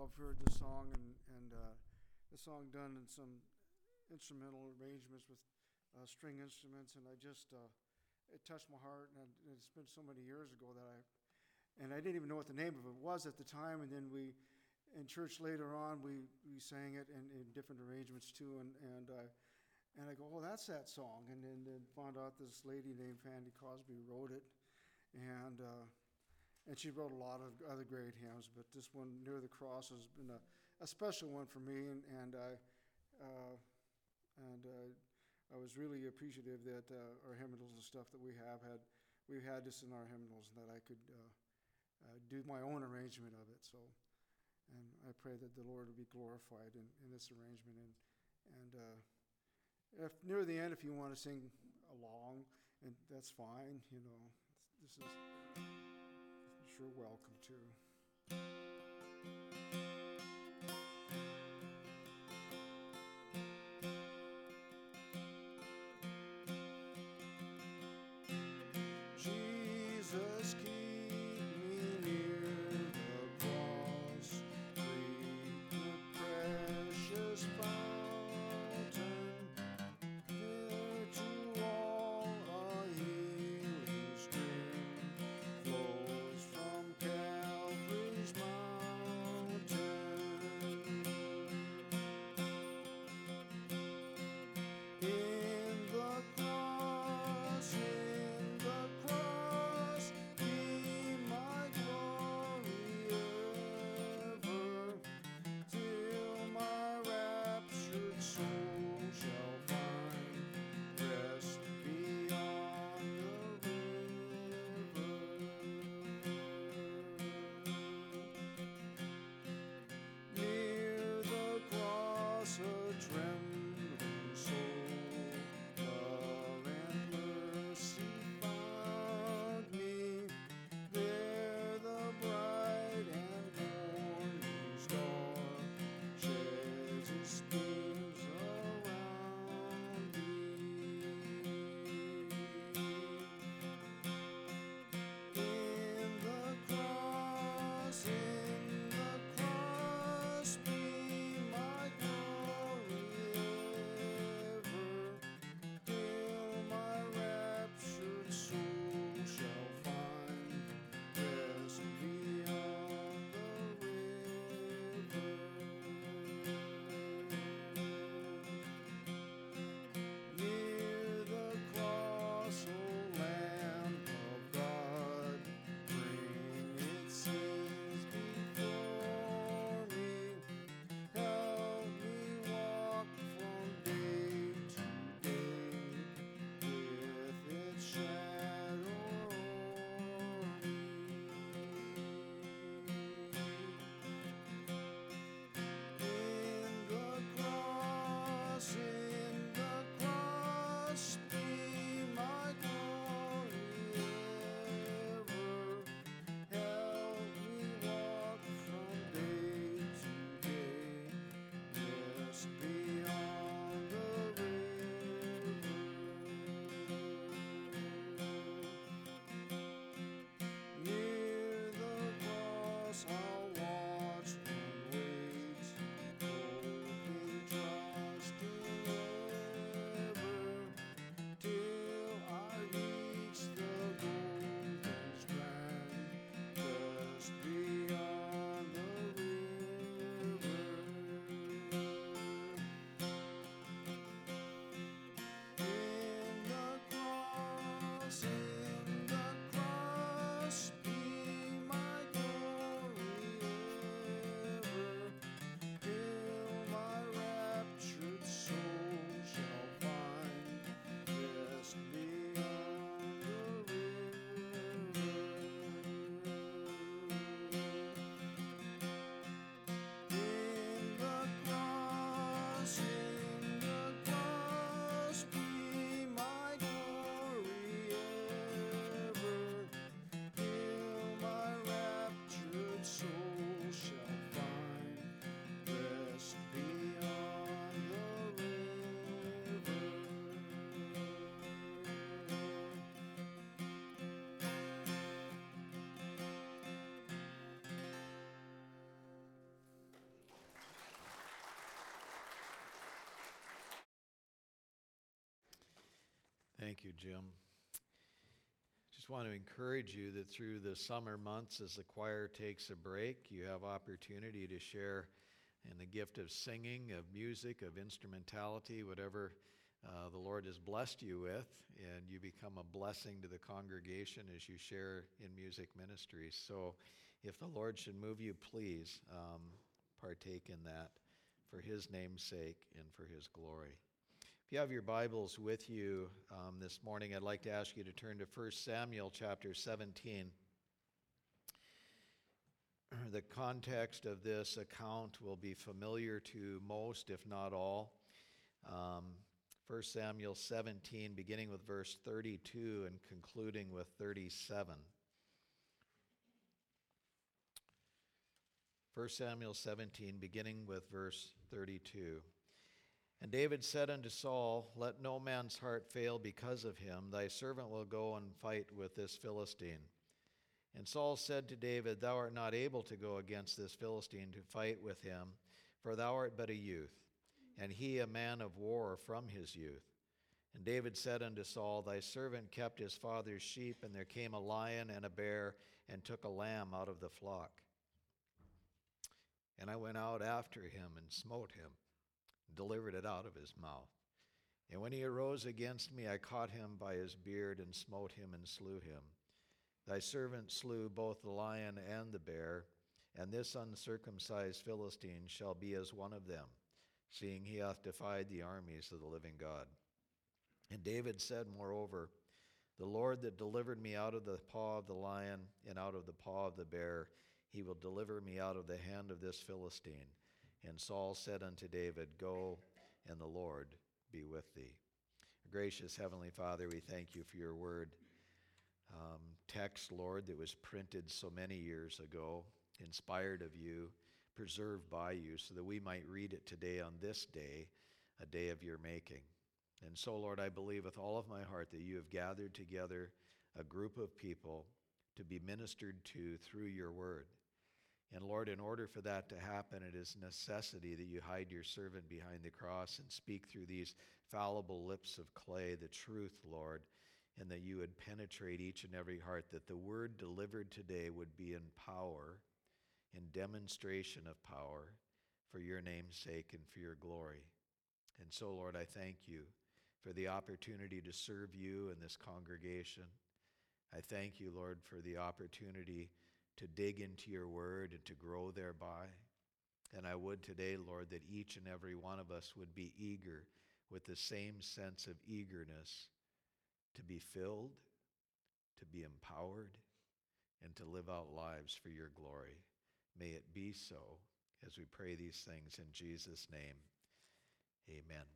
I've heard this song and the song done in some instrumental arrangements with string instruments, and it touched my heart. And it's been so many years ago and I didn't even know what the name of it was at the time. And then in church later on, we sang it in different arrangements too. And I go, oh, that's that song. And then found out this lady named Fanny Crosby wrote it, and she wrote a lot of other great hymns, but this one, Near the Cross, has been a special one for me, and I was really appreciative that our hymnals and stuff that we've had this in our hymnals, and that I could do my own arrangement of it. So, and I pray that the Lord will be glorified in this arrangement, and if near the end, if you want to sing along, and that's fine, this is sure welcome to. Jesus, keep me near the cross, lead the precious fountain, there to all a healing stream flows from Calvary's mountain. In the cross, be my glory ever, till my raptured soul shall find rest beyond the river. Near the cross, a trembling soul, love and mercy found me. There the bright and morning star sheds its beams around me. In the cross, be my glory ever, till my raptured soul shall find rest beyond the river. Near the cross, O Lamb of God, bring its sins Thank you, Jim. Just want to encourage you that through the summer months, as the choir takes a break, you have opportunity to share in the gift of singing, of music, of instrumentality, whatever the Lord has blessed you with, and you become a blessing to the congregation as you share in music ministry. So if the Lord should move you, please partake in that for His name's sake and for His glory. If you have your Bibles with you this morning, I'd like to ask you to turn to 1 Samuel chapter 17. The context of this account will be familiar to most, if not all. 1 Samuel 17, beginning with verse 32 and concluding with 37. 1 Samuel 17, beginning with verse 32. And David said unto Saul, Let no man's heart fail because of him. Thy servant will go and fight with this Philistine. And Saul said to David, Thou art not able to go against this Philistine to fight with him, for thou art but a youth, and he a man of war from his youth. And David said unto Saul, Thy servant kept his father's sheep, and there came a lion and a bear, and took a lamb out of the flock. And I went out after him, and smote him, and delivered it out of his mouth. And when he arose against me, I caught him by his beard, and smote him, and slew him. Thy servant slew both the lion and the bear, and this uncircumcised Philistine shall be as one of them, seeing he hath defied the armies of the living God. And David said, Moreover, The Lord that delivered me out of the paw of the lion and out of the paw of the bear, he will deliver me out of the hand of this Philistine. And Saul said unto David, Go, and the Lord be with thee. Gracious Heavenly Father, we thank you for your word. Text, Lord, that was printed so many years ago, inspired of you, preserved by you, so that we might read it today on this day, a day of your making. And so, Lord, I believe with all of my heart that you have gathered together a group of people to be ministered to through your word. And Lord, in order for that to happen, it is necessity that you hide your servant behind the cross and speak through these fallible lips of clay the truth, Lord, and that you would penetrate each and every heart, that the word delivered today would be in power, in demonstration of power, for your name's sake and for your glory. And so, Lord, I thank you for the opportunity to serve you in this congregation. I thank you, Lord, for the opportunity to dig into your word and to grow thereby. And I would today, Lord, that each and every one of us would be eager with the same sense of eagerness to be filled, to be empowered, and to live out lives for your glory. May it be so as we pray these things in Jesus' name. Amen.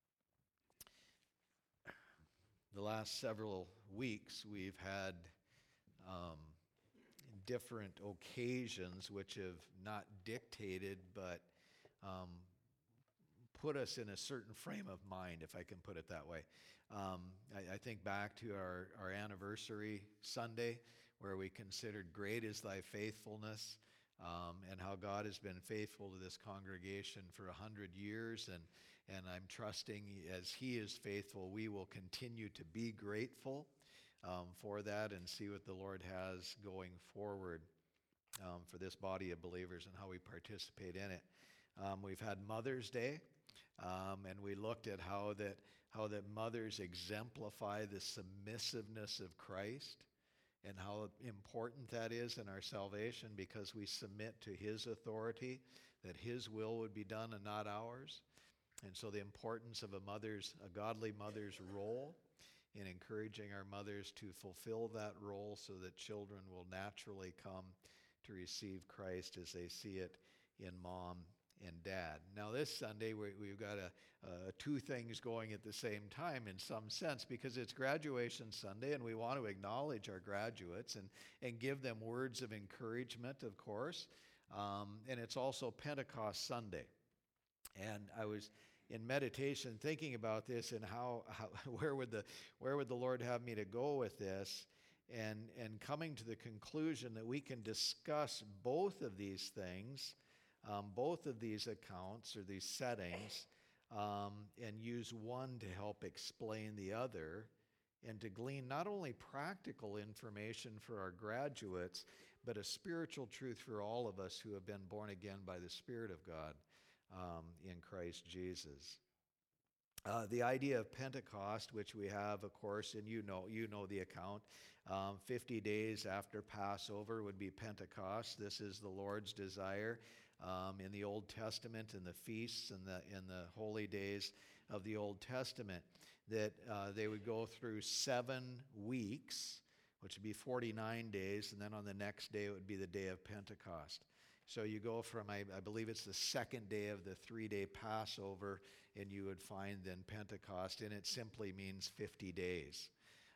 The last several weeks we've had different occasions which have not dictated but put us in a certain frame of mind, if I can put it that way. I think back to our anniversary Sunday where we considered great is thy faithfulness, and how God has been faithful to this congregation for 100 years, and I'm trusting as he is faithful, we will continue to be grateful for that and see what the Lord has going forward for this body of believers and how we participate in it. We've had Mother's Day, and we looked at how that mothers exemplify the submissiveness of Christ and how important that is in our salvation because we submit to his authority, that his will would be done and not ours. And so the importance of a godly mother's role in encouraging our mothers to fulfill that role so that children will naturally come to receive Christ as they see it in mom and dad. Now this Sunday we've got two things going at the same time in some sense because it's graduation Sunday and we want to acknowledge our graduates and give them words of encouragement, of course. And it's also Pentecost Sunday. And I was in meditation thinking about this and how where would the Lord have me to go with this, and coming to the conclusion that we can discuss both of these things, both of these accounts or these settings, and use one to help explain the other, and to glean not only practical information for our graduates, but a spiritual truth for all of us who have been born again by the Spirit of God in Christ Jesus. The idea of Pentecost, which we have, of course, and you know the account. 50 days after Passover would be Pentecost. This is the Lord's desire in the Old Testament, in the feasts and in the holy days of the Old Testament, that they would go through 7 weeks, which would be 49 days, and then on the next day it would be the day of Pentecost. So you go from, I believe it's the second day of the 3-day Passover, and you would find then Pentecost, and it simply means 50 days.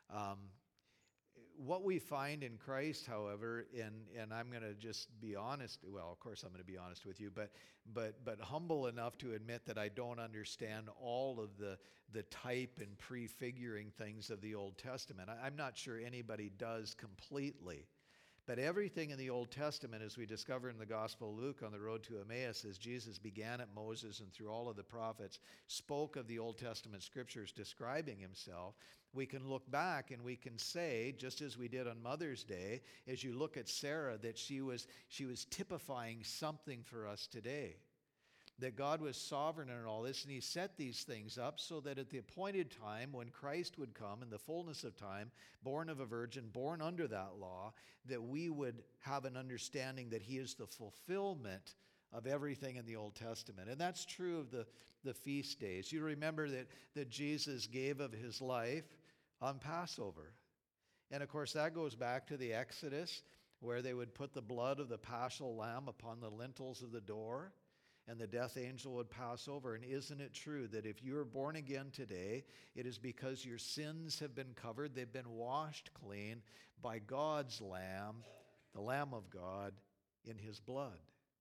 What we find in Christ, however, and I'm going to just be honest, well, of course I'm going to be honest with you, but humble enough to admit that I don't understand all of the type and prefiguring things of the Old Testament. I'm not sure anybody does completely. But everything in the Old Testament, as we discover in the Gospel of Luke on the road to Emmaus, as Jesus began at Moses and through all of the prophets, spoke of the Old Testament scriptures describing himself, we can look back and we can say, just as we did on Mother's Day, as you look at Sarah, that she was typifying something for us today. That God was sovereign in all this, and he set these things up so that at the appointed time, when Christ would come in the fullness of time, born of a virgin, born under that law, that we would have an understanding that he is the fulfillment of everything in the Old Testament. And that's true of the feast days. You remember that Jesus gave of his life on Passover. And of course, that goes back to the Exodus, where they would put the blood of the paschal lamb upon the lintels of the door, and the death angel would pass over. And isn't it true that if you are born again today, it is because your sins have been covered, they've been washed clean by God's Lamb, the Lamb of God, in his blood.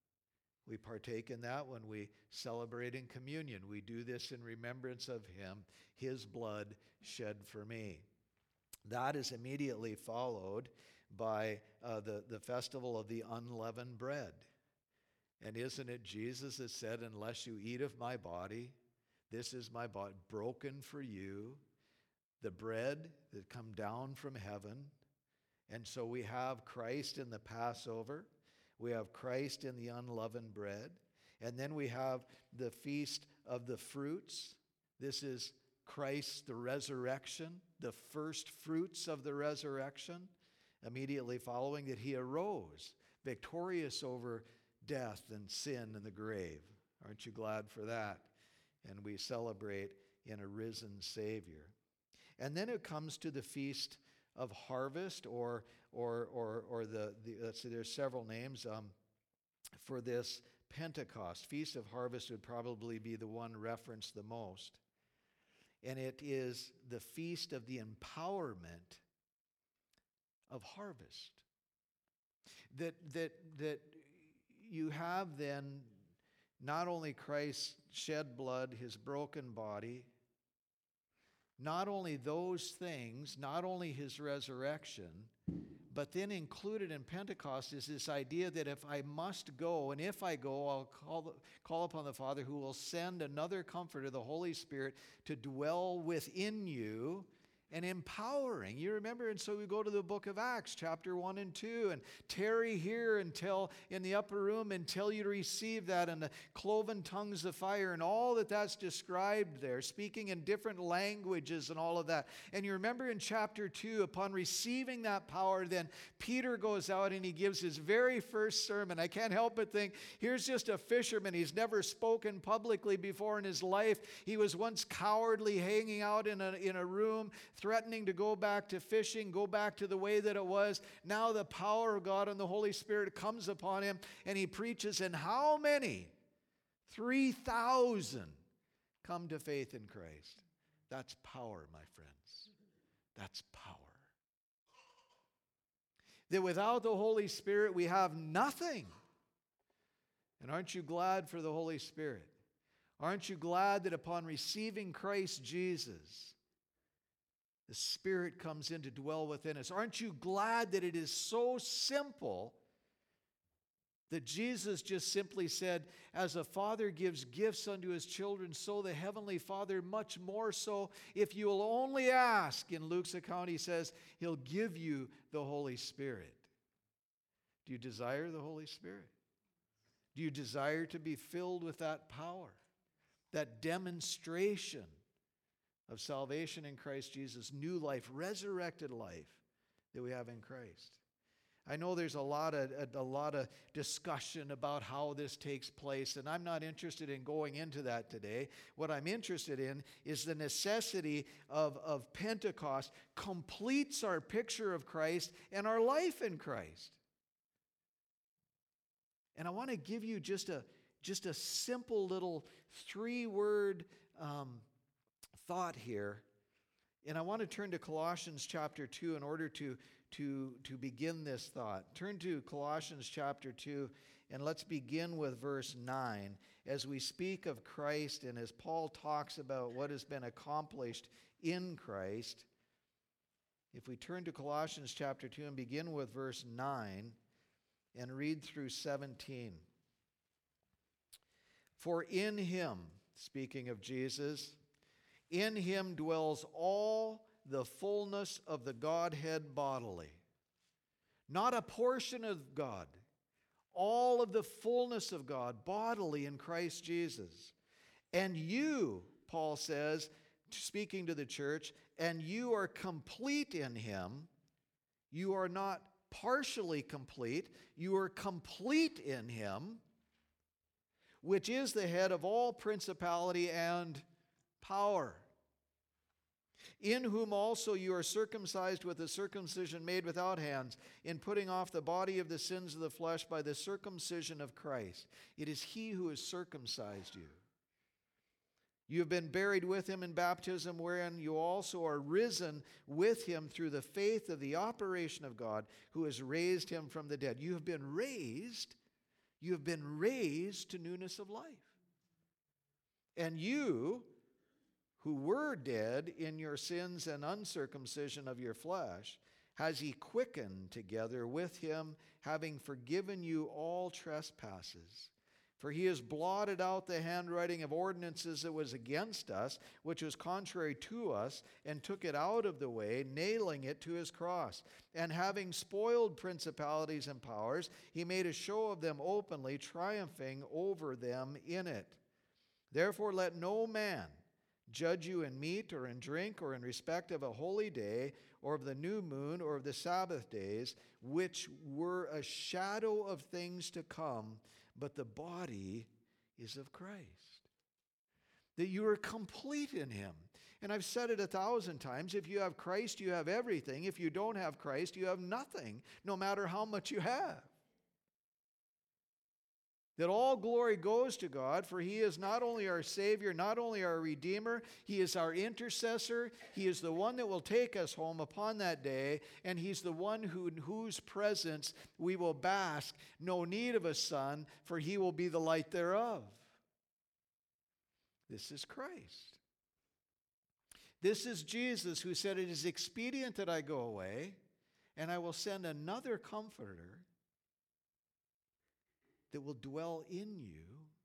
We partake in that when we celebrate in communion. We do this in remembrance of him, his blood shed for me. That is immediately followed by the festival of the unleavened bread. And isn't it Jesus that said, unless you eat of my body, this is my body broken for you, the bread that come down from heaven. And so we have Christ in the Passover. We have Christ in the unleavened bread. And then we have the Feast of the Fruits. This is Christ, the resurrection, the first fruits of the resurrection, immediately following that he arose, victorious over death and sin and the grave. Aren't you glad for that? And we celebrate in a risen Savior. And then it comes to the Feast of Harvest, or let's see, there's several names for this Pentecost. Feast of Harvest would probably be the one referenced the most. And it is the feast of the empowerment of harvest. That you have then not only Christ's shed blood, his broken body, not only those things, not only his resurrection, but then included in Pentecost is this idea that if I must go, and if I go, I'll call upon the Father, who will send another Comforter, the Holy Spirit, to dwell within you, and empowering. You remember, and so we go to the book of Acts, chapter 1 and 2, and tarry here until, in the upper room, until you receive that, and the cloven tongues of fire, and all that's described there, speaking in different languages and all of that. And you remember in chapter 2, upon receiving that power, then Peter goes out and he gives his very first sermon. I can't help but think, here's just a fisherman. He's never spoken publicly before in his life. He was once cowardly, hanging out in a room, threatening to go back to fishing, go back to the way that it was. Now the power of God and the Holy Spirit comes upon him, and he preaches, and how many? 3,000 come to faith in Christ. That's power, my friends. That's power. That without the Holy Spirit, we have nothing. And aren't you glad for the Holy Spirit? Aren't you glad that upon receiving Christ Jesus, the Spirit comes in to dwell within us? Aren't you glad that it is so simple That Jesus just simply said, as a father gives gifts unto his children, so the heavenly Father much more so, if you will only ask. In Luke's account, he says, he'll give you the Holy Spirit. Do you desire the Holy Spirit? Do you desire to be filled with that power, that demonstration of salvation in Christ Jesus, new life, resurrected life that we have in Christ? I know there's a lot of discussion about how this takes place, and I'm not interested in going into that today. What I'm interested in is the necessity of Pentecost completes our picture of Christ and our life in Christ. And I want to give you just a simple little 3-word thought here. And I want to turn to Colossians chapter 2 in order to begin this thought. Turn to Colossians chapter 2, and let's begin with verse 9. As we speak of Christ and as Paul talks about what has been accomplished in Christ, if we turn to Colossians chapter 2 and begin with verse 9 and read through 17. For in him, speaking of Jesus, in him dwells all the fullness of the Godhead bodily. Not a portion of God. All of the fullness of God bodily in Christ Jesus. And you, Paul says, speaking to the church, and you are complete in him. You are not partially complete. You are complete in him, which is the head of all principality and power. In whom also you are circumcised with a circumcision made without hands, in putting off the body of the sins of the flesh by the circumcision of Christ. It is he who has circumcised you. You have been buried with him in baptism, wherein you also are risen with him through the faith of the operation of God, who has raised him from the dead. You have been raised. You have been raised to newness of life. And you, who were dead in your sins and uncircumcision of your flesh, has he quickened together with him, having forgiven you all trespasses. For he has blotted out the handwriting of ordinances that was against us, which was contrary to us, and took it out of the way, nailing it to his cross. And having spoiled principalities and powers, he made a show of them openly, triumphing over them in it. Therefore let no man judge you in meat or in drink or in respect of a holy day or of the new moon or of the Sabbath days, which were a shadow of things to come, but the body is of Christ. That you are complete in him. And I've said it 1,000 times, if you have Christ, you have everything. If you don't have Christ, you have nothing, no matter how much you have. That all glory goes to God, for he is not only our Savior, not only our Redeemer, he is our intercessor. He is the one that will take us home upon that day, and he's the one in whose presence we will bask. No need of a sun, for he will be the light thereof. This is Christ. This is Jesus who said, it is expedient that I go away, and I will send another comforter that will dwell in you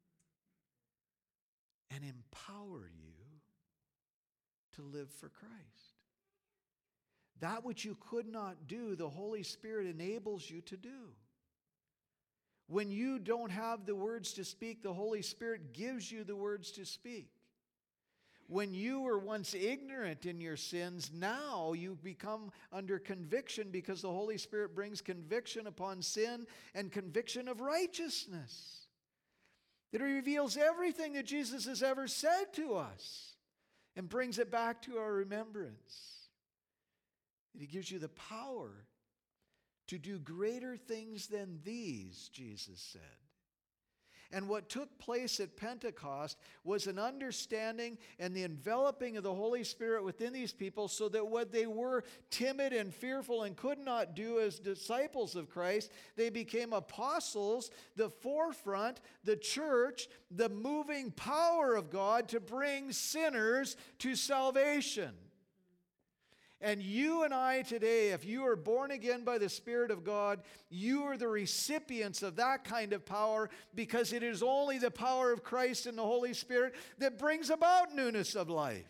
and empower you to live for Christ. That which you could not do, the Holy Spirit enables you to do. When you don't have the words to speak, the Holy Spirit gives you the words to speak. When you were once ignorant in your sins, now you become under conviction because the Holy Spirit brings conviction upon sin and conviction of righteousness. It reveals everything that Jesus has ever said to us and brings it back to our remembrance. He gives you the power to do greater things than these, Jesus said. And what took place at Pentecost was an understanding and the enveloping of the Holy Spirit within these people so that what they were timid and fearful and could not do as disciples of Christ, they became apostles, the forefront, the church, the moving power of God to bring sinners to salvation. And you and I today, if you are born again by the Spirit of God, you are the recipients of that kind of power, because it is only the power of Christ and the Holy Spirit that brings about newness of life.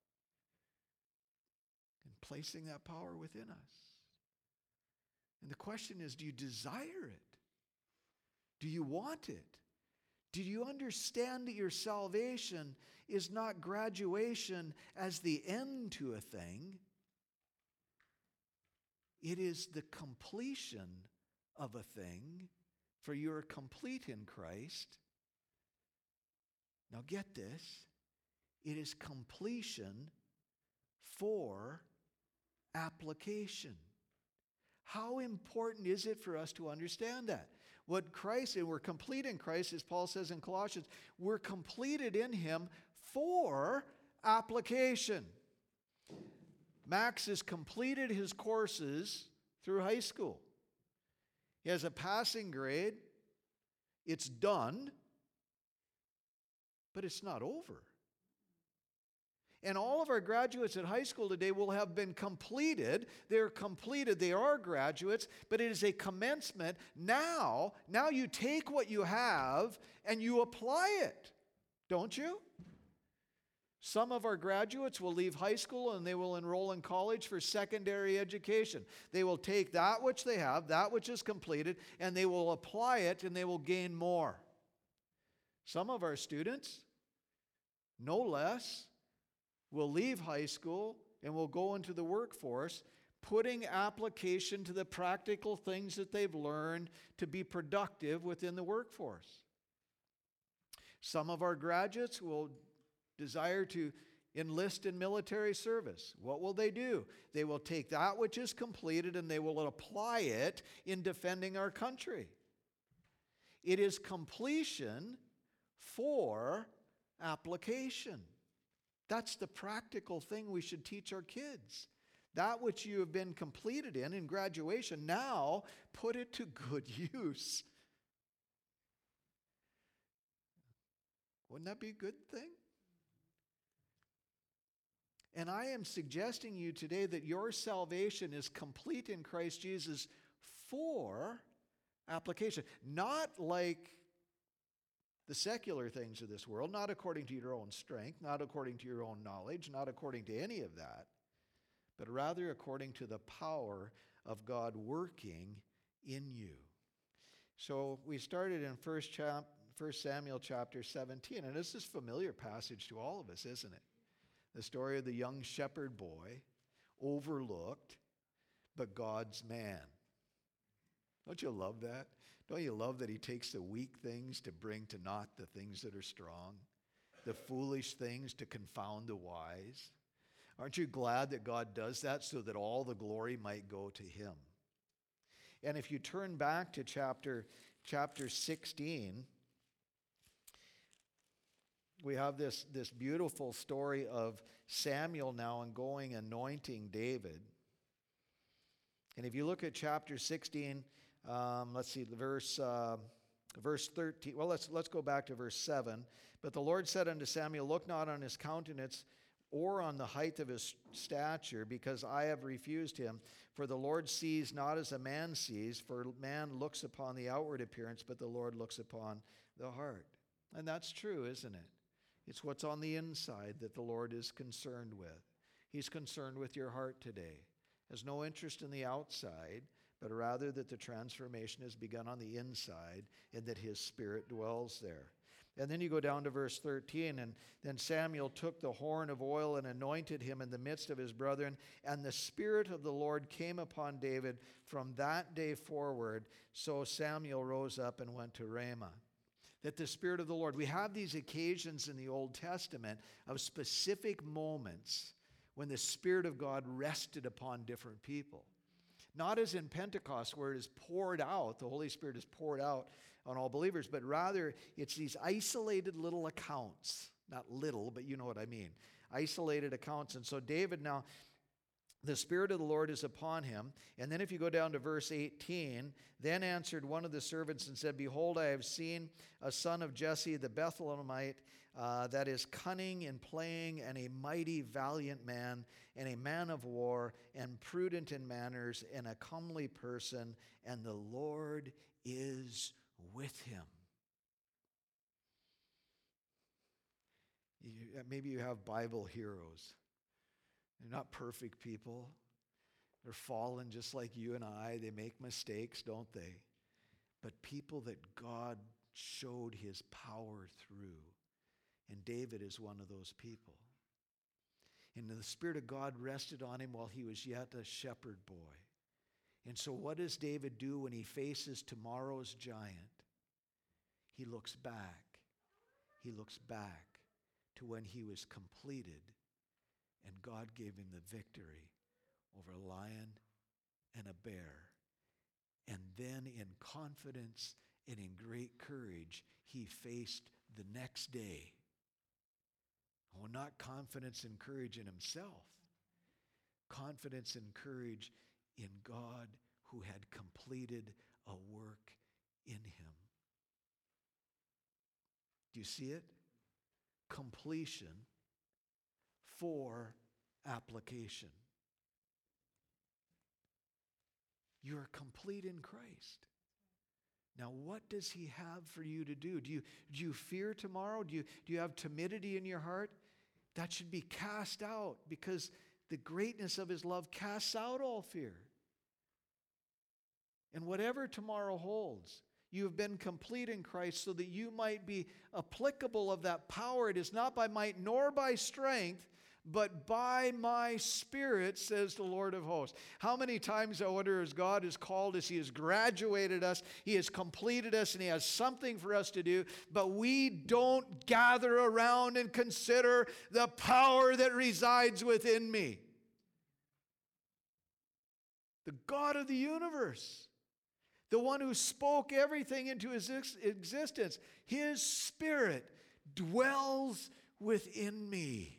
And placing that power within us. And the question is, do you desire it? Do you want it? Do you understand that your salvation is not graduation as the end to a thing? It is the completion of a thing, for you are complete in Christ. Now get this. It is completion for application. How important is it for us to understand that? What Christ, and we're complete in Christ, as Paul says in Colossians, we're completed in Him for application. Max has completed his courses through high school. He has a passing grade. It's done, but it's not over. And all of our graduates at high school today will have been completed. They're completed. They are graduates, but it is a commencement. Now you take what you have and you apply it, don't you? Some of our graduates will leave high school and they will enroll in college for secondary education. They will take that which they have, that which is completed, and they will apply it and they will gain more. Some of our students, no less, will leave high school and will go into the workforce, putting application to the practical things that they've learned to be productive within the workforce. Some of our graduates will desire to enlist in military service. What will they do? They will take that which is completed and they will apply it in defending our country. It is completion for application. That's the practical thing we should teach our kids. That which you have been completed in graduation, now put it to good use. Wouldn't that be a good thing? And I am suggesting you today that your salvation is complete in Christ Jesus for application. Not like the secular things of this world, not according to your own strength, not according to your own knowledge, not according to any of that, but rather according to the power of God working in you. So we started in 1 Samuel chapter 17, and this is a familiar passage to all of us, isn't it? The story of the young shepherd boy, overlooked, but God's man. Don't you love that? Don't you love that he takes the weak things to bring to naught the things that are strong, the foolish things to confound the wise? Aren't you glad that God does that so that all the glory might go to him? And if you turn back to chapter 16, we have this beautiful story of Samuel now and going anointing David. And if you look at chapter 16, let's see, verse 13. Well, let's go back to verse 7. But the Lord said unto Samuel, look not on his countenance or on the height of his stature, because I have refused him. For the Lord sees not as a man sees, for man looks upon the outward appearance, but the Lord looks upon the heart. And that's true, isn't it? It's what's on the inside that the Lord is concerned with. He's concerned with your heart today. Has no interest in the outside, but rather that the transformation has begun on the inside and that his Spirit dwells there. And then you go down to verse 13, and then Samuel took the horn of oil and anointed him in the midst of his brethren, and the Spirit of the Lord came upon David from that day forward. So Samuel rose up and went to Ramah. That the Spirit of the Lord, we have these occasions in the Old Testament of specific moments when the Spirit of God rested upon different people. Not as in Pentecost where it is poured out, the Holy Spirit is poured out on all believers, but rather it's these isolated little accounts. Not little, but you know what I mean. Isolated accounts. And so David now, the Spirit of the Lord is upon him. And then if you go down to verse 18, then answered one of the servants and said, Behold, I have seen a son of Jesse the Bethlehemite, that is cunning in playing, and a mighty valiant man, and a man of war, and prudent in manners, and a comely person, and the Lord is with him. Maybe you have Bible heroes. They're not perfect people. They're fallen just like you and I. They make mistakes, don't they? But people that God showed his power through. And David is one of those people. And the Spirit of God rested on him while he was yet a shepherd boy. And so what does David do when he faces tomorrow's giant? He looks back. He looks back to when he was completed and God gave him the victory over a lion and a bear. And then in confidence and in great courage, he faced the next day. Oh, not confidence and courage in himself. Confidence and courage in God who had completed a work in him. Do you see it? Completion for application. You are complete in Christ. Now, what does he have for you to do? Do you fear tomorrow? Do you have timidity in your heart? That should be cast out, because the greatness of his love casts out all fear. And whatever tomorrow holds, you have been complete in Christ so that you might be applicable of that power. It is not by might nor by strength, but by my Spirit, says the Lord of hosts. How many times, I wonder, as God has called us, he has graduated us, he has completed us, and he has something for us to do, but we don't gather around and consider the power that resides within me. The God of the universe, the one who spoke everything into his existence, his Spirit dwells within me.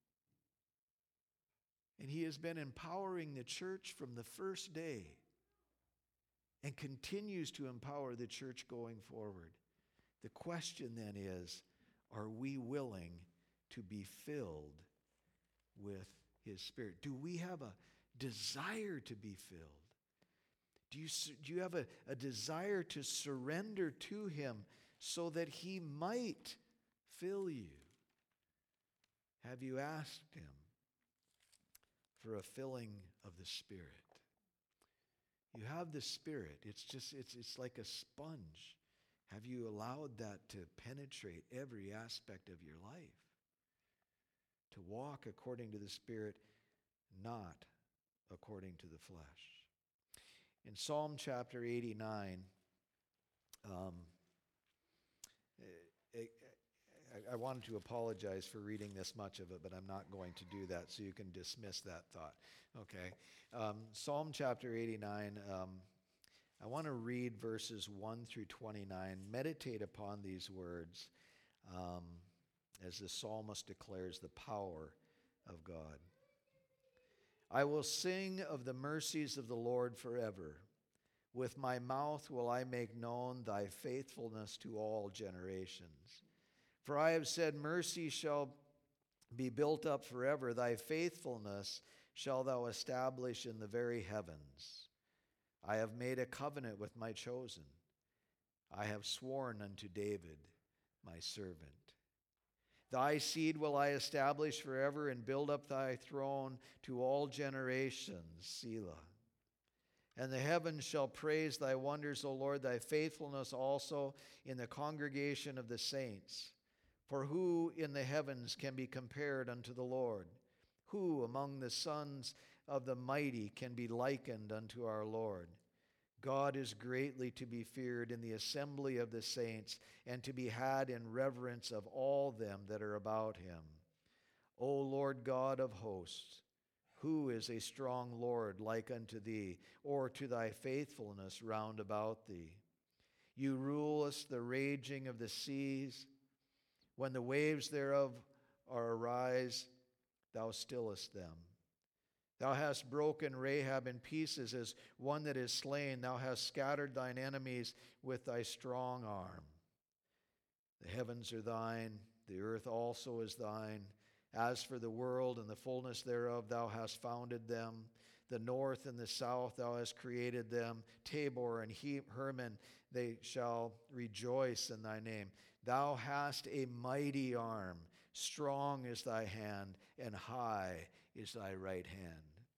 And he has been empowering the church from the first day and continues to empower the church going forward. The question then is, are we willing to be filled with his Spirit? Do we have a desire to be filled? Do you have a desire to surrender to him so that he might fill you? Have you asked him for a filling of the Spirit? You have the Spirit. It's like a sponge. Have you allowed that to penetrate every aspect of your life? To walk according to the Spirit, not according to the flesh. In Psalm chapter 89, I wanted to apologize for reading this much of it, but I'm not going to do that, so you can dismiss that thought. Okay. Psalm chapter 89, I want to read verses 1 through 29. Meditate upon these words as the psalmist declares the power of God. I will sing of the mercies of the Lord forever. With my mouth will I make known thy faithfulness to all generations. For I have said, mercy shall be built up forever. Thy faithfulness shalt thou establish in the very heavens. I have made a covenant with my chosen. I have sworn unto David, my servant. Thy seed will I establish forever and build up thy throne to all generations. Selah. And the heavens shall praise thy wonders, O Lord, thy faithfulness also in the congregation of the saints. For who in the heavens can be compared unto the Lord? Who among the sons of the mighty can be likened unto our Lord? God is greatly to be feared in the assembly of the saints, and to be had in reverence of all them that are about him. O Lord God of hosts, who is a strong Lord like unto thee, or to thy faithfulness round about thee? You rulest the raging of the seas. When the waves thereof are arise, thou stillest them. Thou hast broken Rahab in pieces as one that is slain. Thou hast scattered thine enemies with thy strong arm. The heavens are thine, the earth also is thine. As for the world and the fullness thereof, thou hast founded them. The north and the south, thou hast created them. Tabor and Hermon, they shall rejoice in thy name. Thou hast a mighty arm. Strong is thy hand, and high is thy right hand.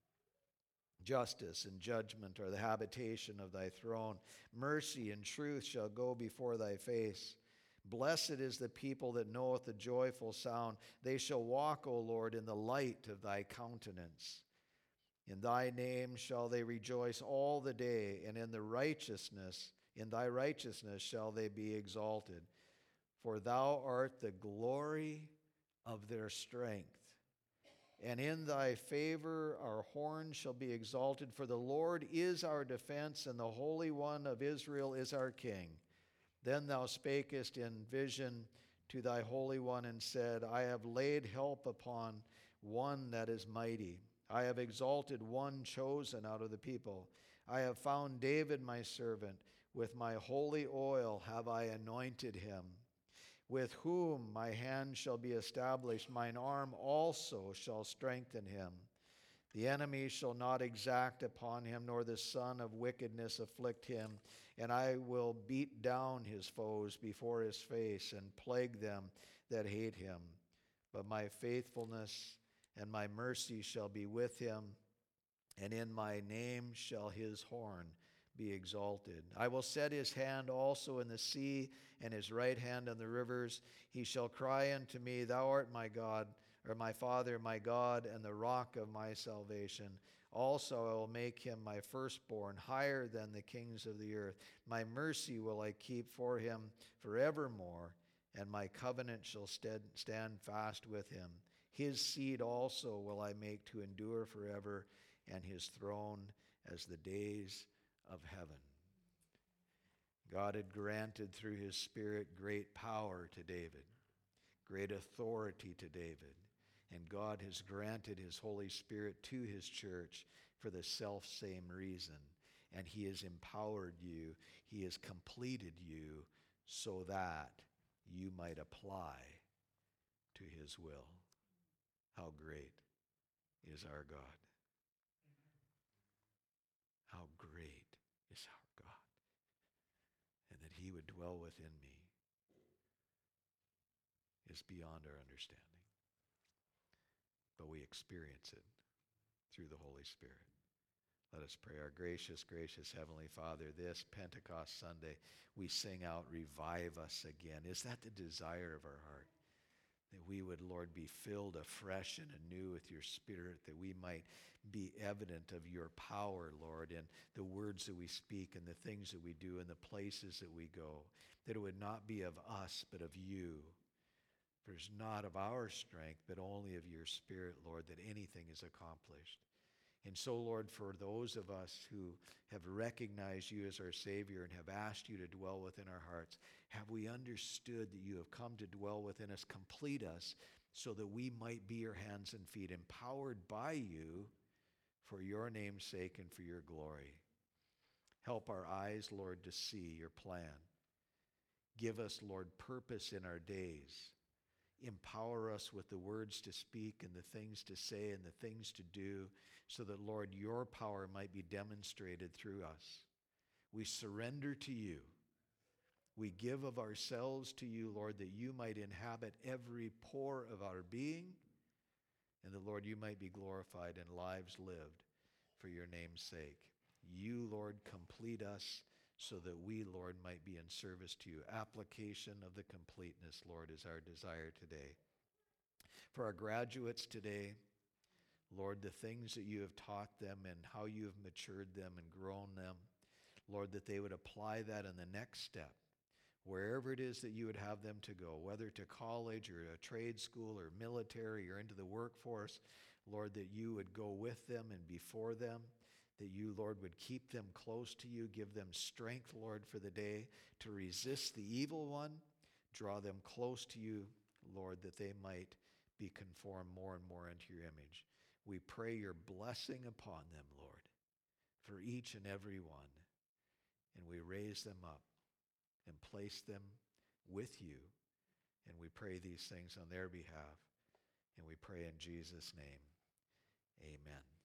Justice and judgment are the habitation of thy throne. Mercy and truth shall go before thy face. Blessed is the people that knoweth the joyful sound. They shall walk, O Lord, in the light of thy countenance. In thy name shall they rejoice all the day, and in thy righteousness shall they be exalted. For thou art the glory of their strength. And in thy favor our horn shall be exalted. For the Lord is our defense, and the Holy One of Israel is our King. Then thou spakest in vision to thy Holy One, and said, I have laid help upon one that is mighty. I have exalted one chosen out of the people. I have found David my servant. With my holy oil have I anointed him. With whom my hand shall be established, mine arm also shall strengthen him. The enemy shall not exact upon him, nor the son of wickedness afflict him. And I will beat down his foes before his face, and plague them that hate him. But my faithfulness and my mercy shall be with him, and in my name shall his horn be exalted. I will set his hand also in the sea, and his right hand in the rivers. He shall cry unto me, Thou art my God, or my Father, my God, and the rock of my salvation. Also I will make him my firstborn, higher than the kings of the earth. My mercy will I keep for him forevermore, and my covenant shall stand fast with him. His seed also will I make to endure forever, and his throne as the days of heaven. God had granted through his Spirit great power to David, great authority to David. And God has granted his Holy Spirit to his church for the self-same reason. And he has empowered you, he has completed you so that you might apply to his will. How great is our God. How great is our God. And that he would dwell within me is beyond our understanding. But we experience it through the Holy Spirit. Let us pray. Our gracious, gracious Heavenly Father, this Pentecost Sunday, we sing out, revive us again. Is that the desire of our heart? That we would, Lord, be filled afresh and anew with your Spirit, that we might be evident of your power, Lord, in the words that we speak and the things that we do and the places that we go. That it would not be of us, but of you. For it's not of our strength, but only of your Spirit, Lord, that anything is accomplished. And so, Lord, for those of us who have recognized you as our Savior and have asked you to dwell within our hearts, have we understood that you have come to dwell within us, complete us, so that we might be your hands and feet, empowered by you for your name's sake and for your glory. Help our eyes, Lord, to see your plan. Give us, Lord, purpose in our days. Empower us with the words to speak and the things to say and the things to do, so that, Lord, your power might be demonstrated through us. We surrender to you. We give of ourselves to you, Lord, that you might inhabit every pore of our being, and that, Lord, you might be glorified in lives lived for your name's sake. You, Lord, complete us so that we, Lord, might be in service to you. Application of the completeness, Lord, is our desire today. For our graduates today, Lord, the things that you have taught them and how you have matured them and grown them, Lord, that they would apply that in the next step, wherever it is that you would have them to go, whether to college or a trade school or military or into the workforce, Lord, that you would go with them and before them, that you, Lord, would keep them close to you, give them strength, Lord, for the day to resist the evil one, draw them close to you, Lord, that they might be conformed more and more into your image. We pray your blessing upon them, Lord, for each and every one. And we raise them up and place them with you. And we pray these things on their behalf. And we pray in Jesus' name. Amen.